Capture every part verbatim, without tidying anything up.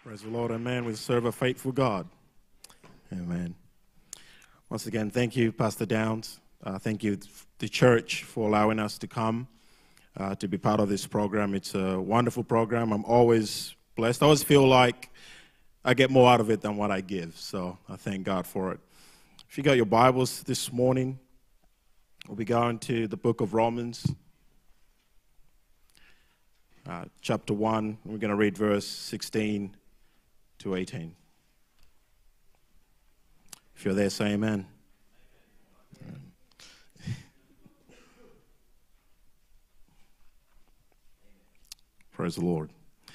Praise the Lord, amen. We serve a faithful God. Amen. Once again, thank you, Pastor Downs. Uh, thank you, the church, for allowing us to come uh, to be part of this program. It's a wonderful program. I'm always blessed. I always feel like I get more out of it than what I give, so I thank God for it. If you got your Bibles this morning, we'll be going to the book of Romans, uh, chapter one. We're going to read verse sixteen to eighteen. If you're there, say amen. Amen. Praise the Lord.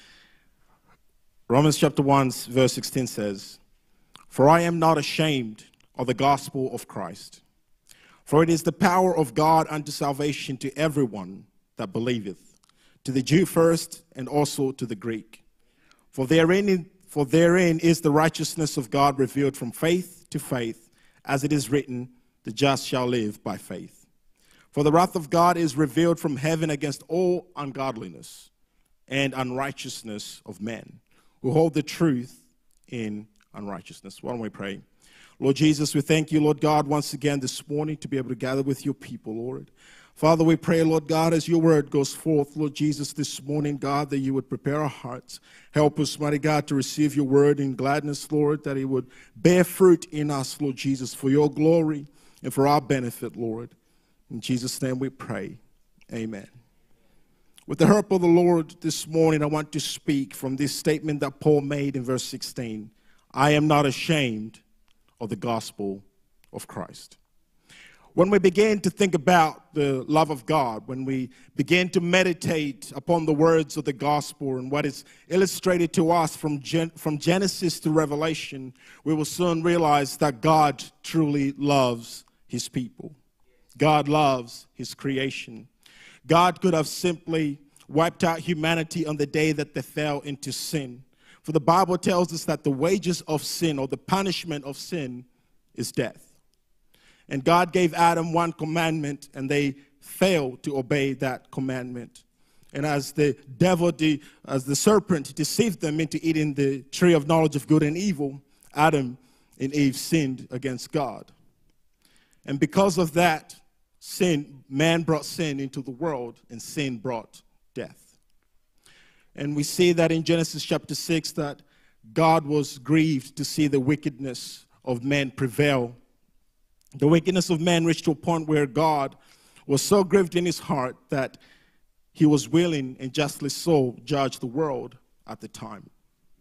Romans chapter one, verse sixteen says, "For I am not ashamed of the gospel of Christ, for it is the power of God unto salvation to everyone that believeth, to the Jew first, and also to the Greek. For therein, for therein is the righteousness of God revealed from faith to faith, as it is written, the just shall live by faith. For the wrath of God is revealed from heaven against all ungodliness and unrighteousness of men, who hold the truth in unrighteousness." Why don't we pray? Lord Jesus, we thank you, Lord God, once again this morning to be able to gather with your people, Lord. Father, we pray, Lord God, as your word goes forth, Lord Jesus, this morning, God, that you would prepare our hearts. Help us, mighty God, to receive your word in gladness, Lord, that it would bear fruit in us, Lord Jesus, for your glory and for our benefit, Lord. In Jesus' name we pray. Amen. With the help of the Lord this morning, I want to speak from this statement that Paul made in verse sixteen. I am not ashamed of the gospel of Christ. When we begin to think about the love of God, when we begin to meditate upon the words of the gospel and what is illustrated to us from, Gen- from Genesis to Revelation, we will soon realize that God truly loves his people. God loves his creation. God could have simply wiped out humanity on the day that they fell into sin. For the Bible tells us that the wages of sin, or the punishment of sin, is death. And God gave Adam one commandment, and they failed to obey that commandment. And as the devil, de- as the serpent deceived them into eating the tree of knowledge of good and evil, Adam and Eve sinned against God. And because of that sin, man brought sin into the world, and sin brought death. And we see that in Genesis chapter six, that God was grieved to see the wickedness of men prevail. The wickedness of man reached to a point where God was so grieved in his heart that he was willing, and justly so, judge the world at the time.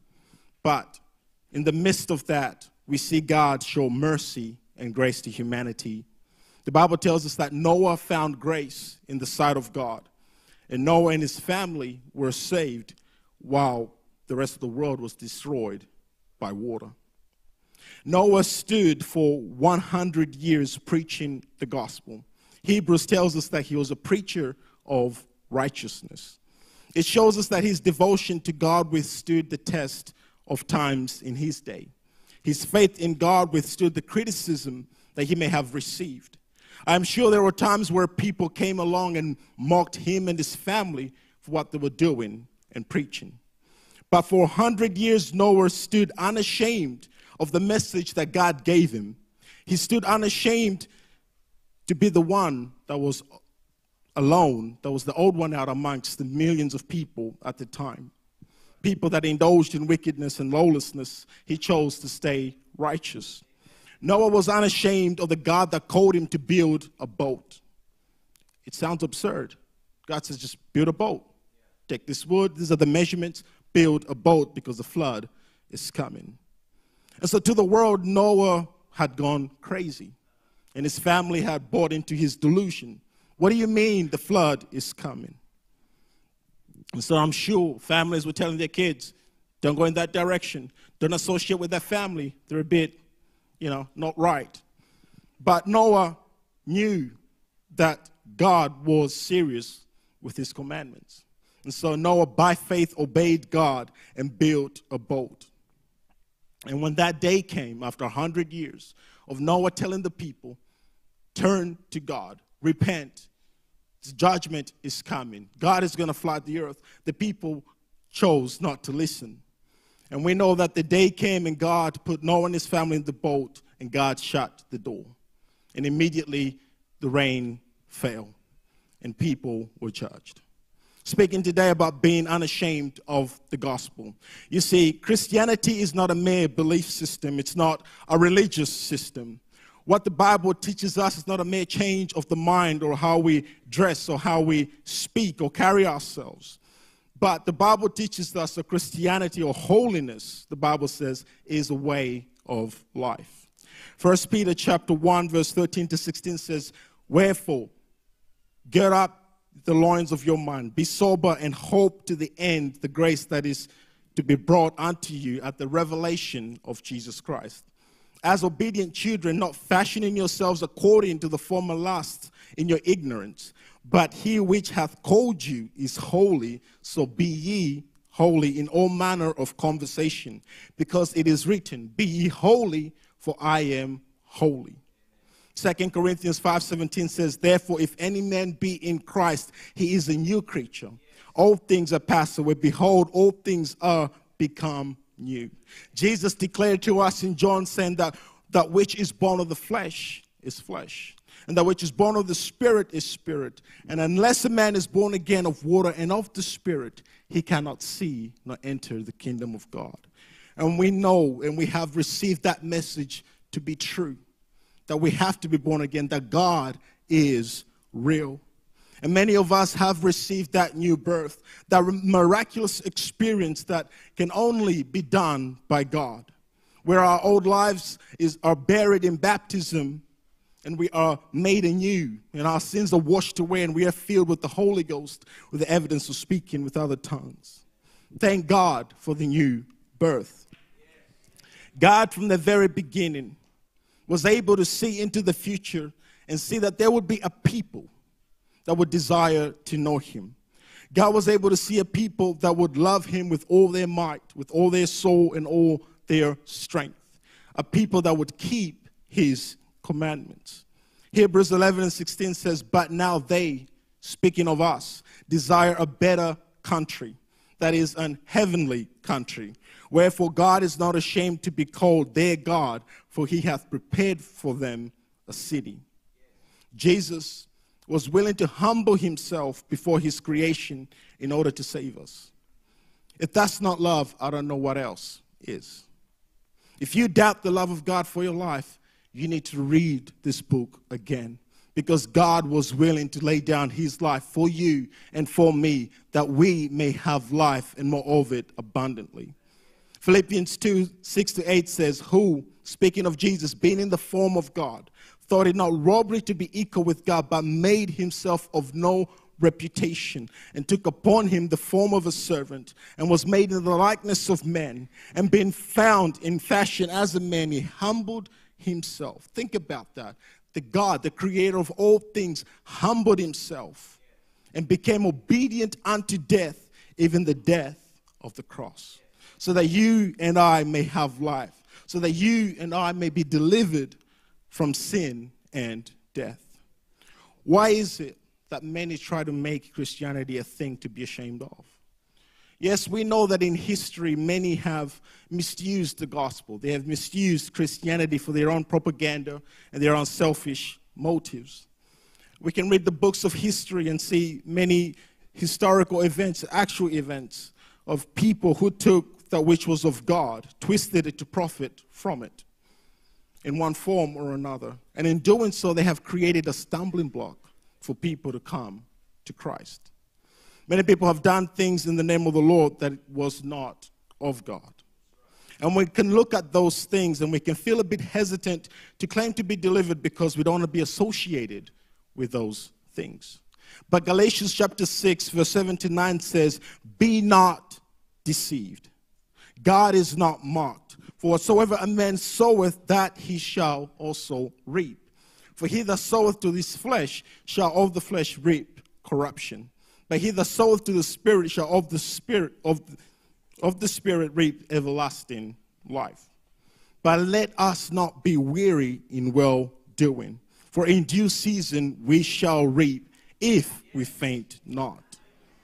But in the midst of that, we see God show mercy and grace to humanity. The Bible tells us that Noah found grace in the sight of God, and Noah and his family were saved while the rest of the world was destroyed by water. Noah stood for one hundred years preaching the gospel. Hebrews tells us that he was a preacher of righteousness. It shows us that his devotion to God withstood the test of times in his day. His faith in God withstood the criticism that he may have received. I'm sure there were times where people came along and mocked him and his family for what they were doing and preaching. But for one hundred years, Noah stood unashamed of the message that God gave him. He stood unashamed to be the one that was alone, that was the odd one out amongst the millions of people at the time. People that indulged in wickedness and lawlessness, he chose to stay righteous. Noah was unashamed of the God that called him to build a boat. It sounds absurd. God says, just build a boat. Take this wood, these are the measurements, build a boat because the flood is coming. And so to the world, Noah had gone crazy, and his family had bought into his delusion. What do you mean the flood is coming? And so I'm sure families were telling their kids, don't go in that direction. Don't associate with that family. They're a bit, you know, not right. But Noah knew that God was serious with his commandments. And so Noah, by faith, obeyed God and built a boat. And when that day came, after one hundred years of Noah telling the people, turn to God, repent, judgment is coming, God is going to flood the earth, the people chose not to listen. And we know that the day came and God put Noah and his family in the boat, and God shut the door. And immediately the rain fell and people were judged. Speaking today about being unashamed of the gospel. You see, Christianity is not a mere belief system. It's not a religious system. What the Bible teaches us is not a mere change of the mind or how we dress or how we speak or carry ourselves. But the Bible teaches us that Christianity or holiness, the Bible says, is a way of life. First Peter chapter one, verse thirteen to sixteen says, "Wherefore, gird up the loins of your mind, be sober and hope to the end the grace that is to be brought unto you at the revelation of Jesus Christ. As obedient children, not fashioning yourselves according to the former lusts in your ignorance, but he which hath called you is holy, so be ye holy in all manner of conversation, because it is written, be ye holy, for I am holy." Second Corinthians five seventeen says, "Therefore, if any man be in Christ, he is a new creature. All things are passed away. Behold, all things are become new." Jesus declared to us in John, saying that that which is born of the flesh is flesh, and that which is born of the Spirit is spirit. And unless a man is born again of water and of the Spirit, he cannot see nor enter the kingdom of God. And we know and we have received that message to be true, that we have to be born again, that God is real. And many of us have received that new birth, that miraculous experience that can only be done by God, where our old lives is, are buried in baptism and we are made anew and our sins are washed away and we are filled with the Holy Ghost with the evidence of speaking with other tongues. Thank God for the new birth. God from the very beginning was able to see into the future and see that there would be a people that would desire to know him. God was able to see a people that would love him with all their might, with all their soul and all their strength. A people that would keep his commandments. Hebrews eleven and sixteen says, "But now they," speaking of us, "desire a better country, that is an heavenly country. Wherefore God is not ashamed to be called their God, for he hath prepared for them a city." Jesus was willing to humble himself before his creation in order to save us. If that's not love, I don't know what else is. If you doubt the love of God for your life, you need to read this book again, because God was willing to lay down his life for you and for me, that we may have life and more of it abundantly. Philippians two, six to eight says, "Who," speaking of Jesus, "being in the form of God, thought it not robbery to be equal with God, but made himself of no reputation, and took upon him the form of a servant, and was made in the likeness of men, and being found in fashion as a man, he humbled himself." Think about that. The God, the creator of all things, humbled himself and became obedient unto death, even the death of the cross, so that you and I may have life, so that you and I may be delivered from sin and death. Why is it that many try to make Christianity a thing to be ashamed of? Yes, we know that in history many have misused the gospel. They have misused Christianity for their own propaganda and their own selfish motives. We can read the books of history and see many historical events, actual events, of people who took that which was of God, twisted it to profit from it in one form or another. And in doing so, they have created a stumbling block for people to come to Christ. Many people have done things in the name of the Lord that was not of God. And we can look at those things and we can feel a bit hesitant to claim to be delivered because we don't want to be associated with those things. But Galatians chapter six, verse seven to nine says, "Be not deceived. God is not mocked. For whatsoever a man soweth, that he shall also reap. For he that soweth to his flesh shall of the flesh reap corruption. But he that soweth to the Spirit shall of the Spirit of the, of the Spirit reap everlasting life. But let us not be weary in well-doing, for in due season we shall reap if we faint not."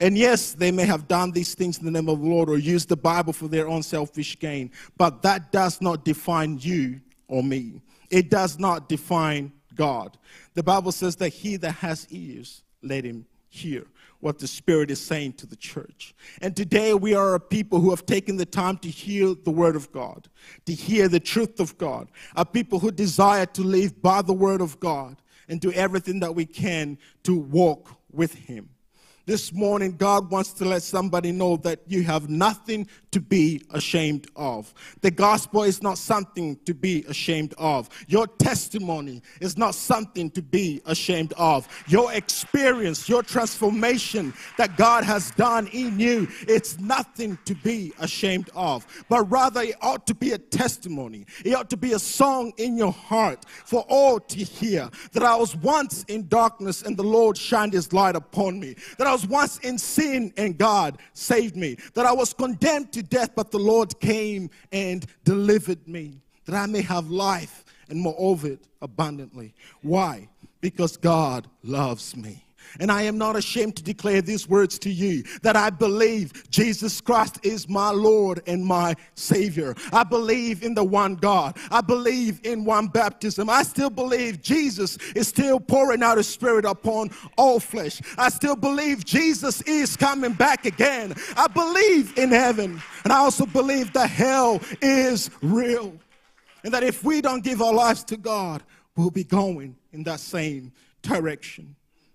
And yes, they may have done these things in the name of the Lord or used the Bible for their own selfish gain, but that does not define you or me. It does not define God. The Bible says that he that has ears, let him hear what the Spirit is saying to the church. And today we are a people who have taken the time to hear the Word of God, to hear the truth of God, a people who desire to live by the Word of God and do everything that we can to walk with him. This morning, God wants to let somebody know that you have nothing to be ashamed of. The gospel is not something to be ashamed of. Your testimony is not something to be ashamed of. Your experience, your transformation that God has done in you, it's nothing to be ashamed of. But rather, it ought to be a testimony. It ought to be a song in your heart for all to hear. That I was once in darkness and the Lord shined his light upon me. That I was once in sin and God saved me. That I was condemned to death, but the Lord came and delivered me. That I may have life and more of it abundantly. Why? Because God loves me. And I am not ashamed to declare these words to you, that I believe Jesus Christ is my Lord and my Savior. I believe in the one God. I believe in one baptism. I still believe Jesus is still pouring out his Spirit upon all flesh. I still believe Jesus is coming back again. I believe in heaven. And I also believe that hell is real. And that if we don't give our lives to God, we'll be going in that same direction.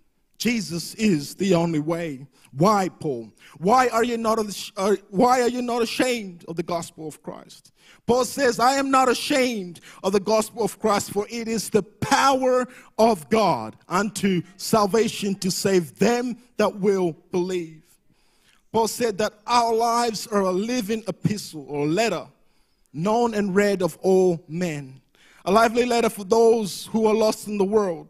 Jesus is the only way. Why, Paul? Why are you not uh, why are you not ashamed of the gospel of Christ? Paul says, I am not ashamed of the gospel of Christ, for it is the power of God unto salvation to save them that will believe. Paul said that our lives are a living epistle or letter, known and read of all men. A lively letter for those who are lost in the world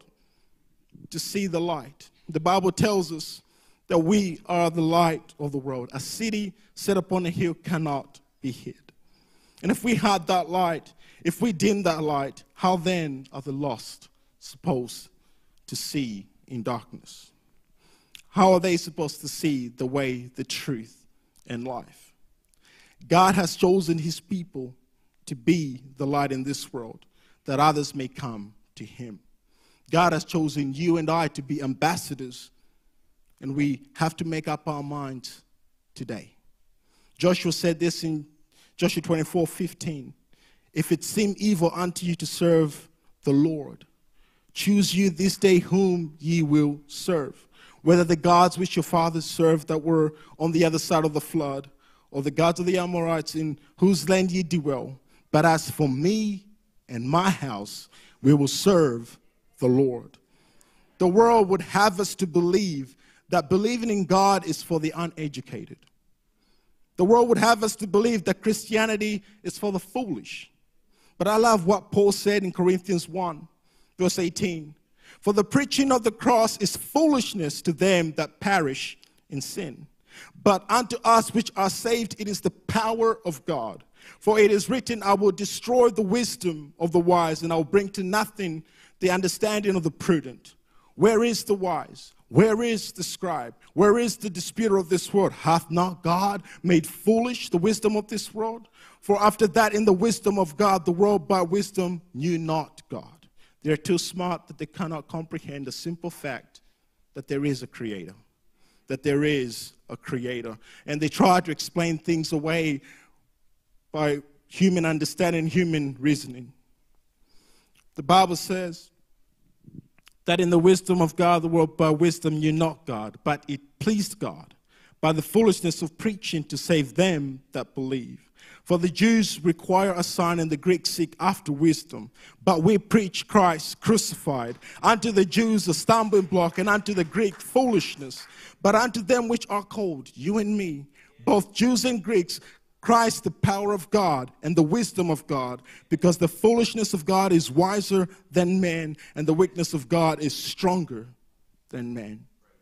to see the light. The Bible tells us that we are the light of the world. A city set upon a hill cannot be hid. And if we had that light, if we dim that light, how then are the lost supposed to see in darkness? How are they supposed to see the way, the truth, and life? God has chosen his people to be the light in this world, that others may come to him. God has chosen you and I to be ambassadors, and we have to make up our minds today. Joshua said this in Joshua twenty-four fifteen. If it seem evil unto you to serve the Lord, choose you this day whom ye will serve, whether the gods which your fathers served that were on the other side of the flood, or the gods of the Amorites in whose land ye dwell. But as for me and my house, we will serve the Lord. The world would have us to believe that believing in God is for the uneducated. The world would have us to believe that Christianity is for the foolish. But I love what Paul said in Corinthians one, verse eighteen. For the preaching of the cross is foolishness to them that perish in sin. But unto us which are saved, it is the power of God. For it is written, I will destroy the wisdom of the wise, and I will bring to nothing the understanding of the prudent. Where is the wise? Where is the scribe? Where is the disputer of this world? Hath not God made foolish the wisdom of this world? For after that, in the wisdom of God, the world by wisdom knew not God. They are too smart that they cannot comprehend the simple fact that there is a creator. That there is a creator. And they try to explain things away by human understanding, human reasoning. The Bible says that in the wisdom of God, the world by wisdom knew not God, but it pleased God by the foolishness of preaching to save them that believe. For the Jews require a sign and the Greeks seek after wisdom. But we preach Christ crucified, unto the Jews a stumbling block, and unto the Greek foolishness. But unto them which are called, you and me, both Jews and Greeks, Christ the power of God and the wisdom of God, because the foolishness of God is wiser than man, and the weakness of God is stronger than man.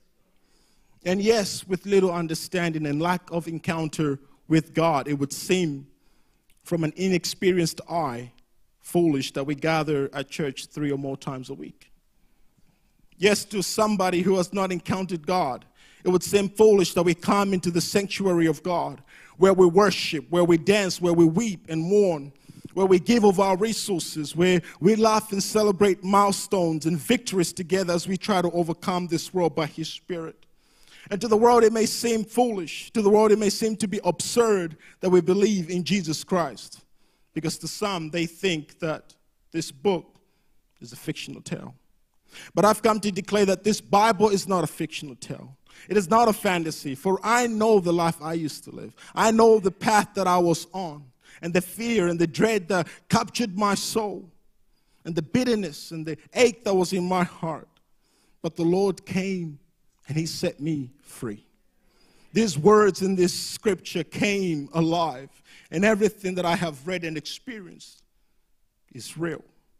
And yes, with little understanding and lack of encounter with God, it would seem from an inexperienced eye foolish that we gather at church three or more times a week. Yes, to somebody who has not encountered God, It would seem foolish that we come into the sanctuary of God, where we worship, where we dance, where we weep and mourn, where we give of our resources, where we laugh and celebrate milestones and victories together as we try to overcome this world by His Spirit. And to the world, it may seem foolish. To the world, it may seem to be absurd that we believe in Jesus Christ. Because to some, they think that this book is a fictional tale. But I've come to declare that this Bible is not a fictional tale. It is not a fantasy, for I know the life I used to live. I know the path that I was on, and the fear and the dread that captured my soul, and the bitterness and the ache that was in my heart. But the Lord came and He set me free. These words in this scripture came alive, and everything that I have read and experienced is real.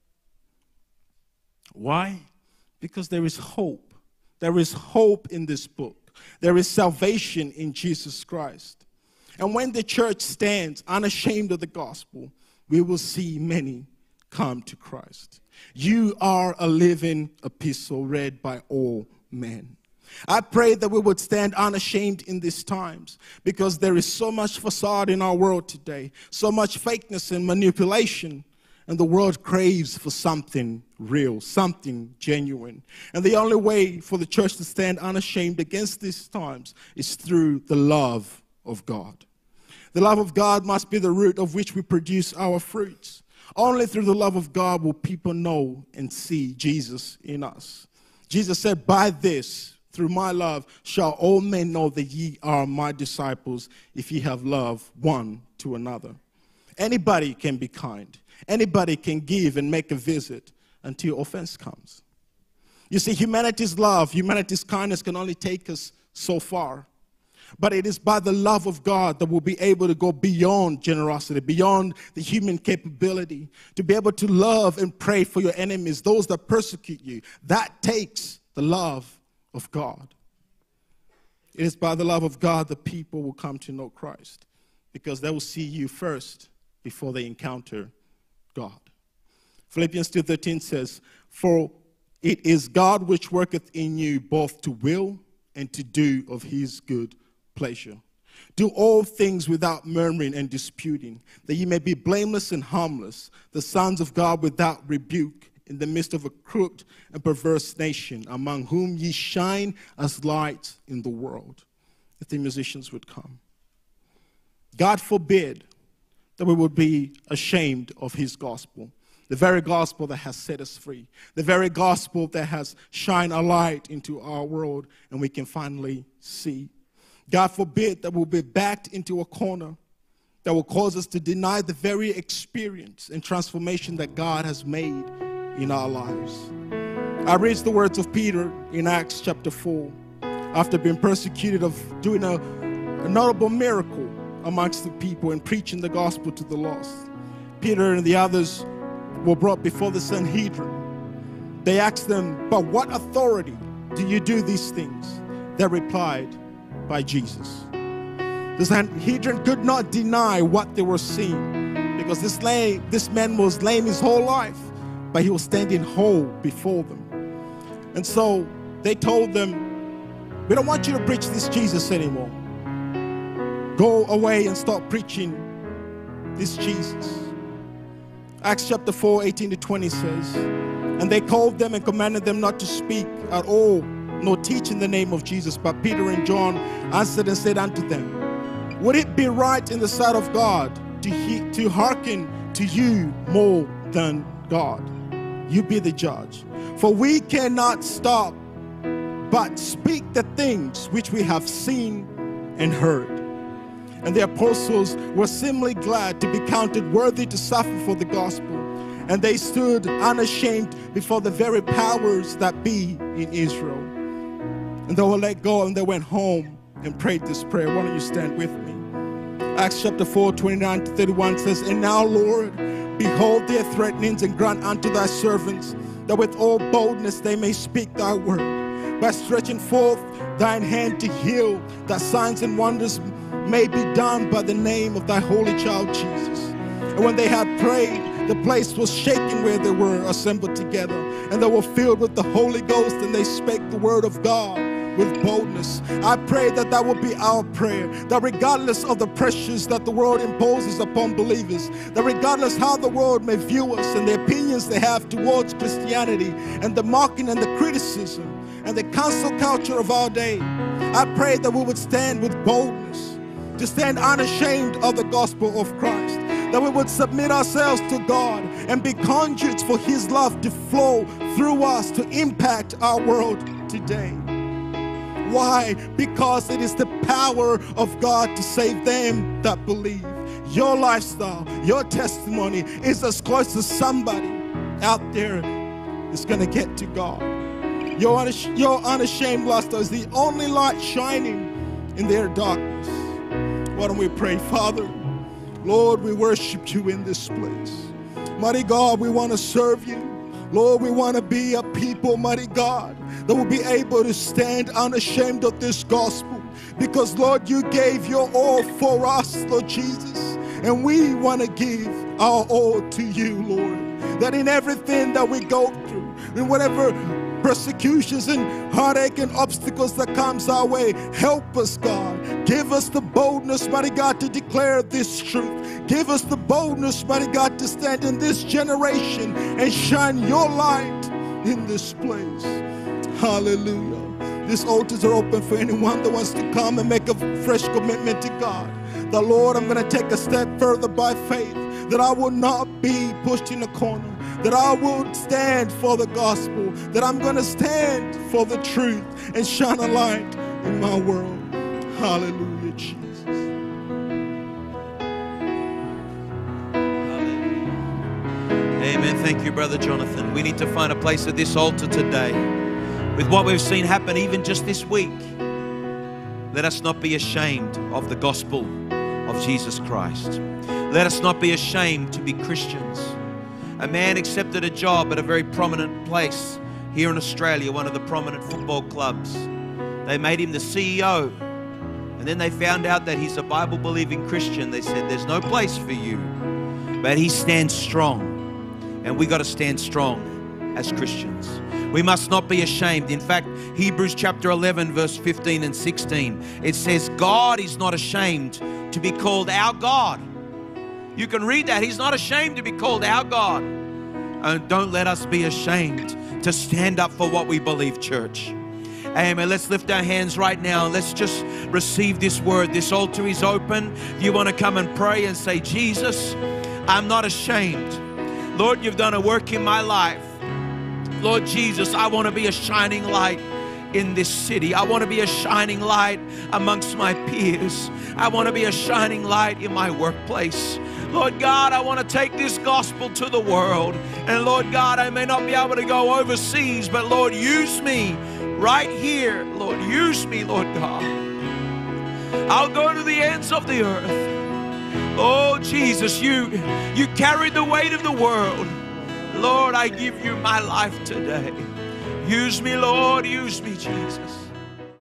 Why? Because there is hope. There is hope in this book. There is salvation in Jesus Christ. And when the church stands unashamed of the gospel, we will see many come to Christ. You are a living epistle read by all men. I pray that we would stand unashamed in these times, because there is so much facade in our world today, so much fakeness and manipulation, and the world craves for something real, something genuine. And the only way for the church to stand unashamed against these times is through the love of God. The love of God must be the root of which we produce our fruits. Only through the love of God will people know and see Jesus in us. Jesus said, by this, through my love, shall all men know that ye are my disciples, if ye have love one to another. Anybody can be kind. Anybody can give and make a visit until offense comes. You see, humanity's love, humanity's kindness can only take us so far. But it is by the love of God that we'll be able to go beyond generosity, beyond the human capability, to be able to love and pray for your enemies, those that persecute you. That takes the love of God. It is by the love of God that people will come to know Christ, because they will see you first before they encounter God. Philippians two thirteen says, for it is God which worketh in you both to will and to do of His good pleasure. Do all things without murmuring and disputing, that ye may be blameless and harmless, the sons of God without rebuke, in the midst of a crooked and perverse nation, among whom ye shine as lights in the world. If the musicians would come. God forbid that we would be ashamed of His gospel, the very gospel that has set us free, the very gospel that has shined a light into our world, and we can finally see. God forbid that we'll be backed into a corner that will cause us to deny the very experience and transformation that God has made in our lives. I read the words of Peter in Acts chapter four, after being persecuted of doing a, a notable miracle amongst the people and preaching the gospel to the lost. Peter and the others were brought before the Sanhedrin. They asked them, by what authority do you do these things? They replied, by Jesus. The Sanhedrin could not deny what they were seeing, because this, lame, this man was lame his whole life, but he was standing whole before them. And so they told them, we don't want you to preach this Jesus anymore. Go away and stop preaching this Jesus. Acts chapter four, eighteen to twenty says, and they called them and commanded them not to speak at all, nor teach in the name of Jesus. But Peter and John answered and said unto them, would it be right in the sight of God to, he, to hearken to you more than God? You be the judge. For we cannot stop, but speak the things which we have seen and heard. And the apostles were seemingly glad to be counted worthy to suffer for the gospel. And they stood unashamed before the very powers that be in Israel. And they were let go, and they went home and prayed this prayer. Why don't you stand with me? Acts chapter four, twenty-nine to thirty-one says, and now, Lord, behold their threatenings, and grant unto thy servants that with all boldness they may speak thy word, by stretching forth thine hand to heal, that signs and wonders may be done by the name of thy holy child Jesus. And when they had prayed, the place was shaken where they were assembled together, and they were filled with the Holy Ghost, and they spake the word of God with boldness. I pray that that will be our prayer, that regardless of the pressures that the world imposes upon believers, that regardless how the world may view us and the opinions they have towards Christianity and the mocking and the criticism and the cancel culture of our day, I pray that we would stand with boldness, to stand unashamed of the gospel of Christ, that we would submit ourselves to God and be conduits for His love to flow through us to impact our world today. Why? Because it is the power of God to save them that believe. Your lifestyle, your testimony is as close as somebody out there is going to get to God. Your, unash- your unashamed lifestyle is the only light shining in their darkness. Why don't we pray? Father, Lord, we worship You in this place. Mighty God, we want to serve You. Lord, we want to be a people, mighty God, that will be able to stand unashamed of this gospel. Because, Lord, You gave Your all for us, Lord Jesus. And we want to give our all to You, Lord. That in everything that we go through, in whatever persecutions and heartache and obstacles that comes our way, help us, God. Give us the boldness, mighty God, to declare this truth. Give us the boldness, mighty God, to stand in this generation and shine Your light in this place. Hallelujah. These altars are open for anyone that wants to come and make a fresh commitment to God. The Lord, I'm going to take a step further by faith, that I will not be pushed in a corner, that I will stand for the gospel, that I'm going to stand for the truth and shine a light in my world. Hallelujah, Jesus. Amen. Thank you, Brother Jonathan. We need to find a place at this altar today. With what we've seen happen even just this week, let us not be ashamed of the gospel of Jesus Christ. Let us not be ashamed to be Christians. A man accepted a job at a very prominent place here in Australia, one of the prominent football clubs. They made him the C E O. And then they found out that he's a Bible-believing Christian. They said, there's no place for you. But he stands strong. And we got to stand strong as Christians. We must not be ashamed. In fact, Hebrews chapter eleven, verse fifteen and sixteen, it says, God is not ashamed to be called our God. You can read that. He's not ashamed to be called our God. And don't let us be ashamed to stand up for what we believe, church. Amen. Let's lift our hands right now. Let's just receive this word. This altar is open. If you want to come and pray and say, Jesus, I'm not ashamed. Lord, You've done a work in my life. Lord Jesus, I want to be a shining light in this city. I want to be a shining light amongst my peers. I want to be a shining light in my workplace. Lord God, I want to take this gospel to the world. And Lord God, I may not be able to go overseas, but Lord, use me right here. Lord, use me, Lord God. I'll go to the ends of the earth. Oh, Jesus, you, you carried the weight of the world. Lord, I give You my life today. Use me, Lord. Use me, Jesus.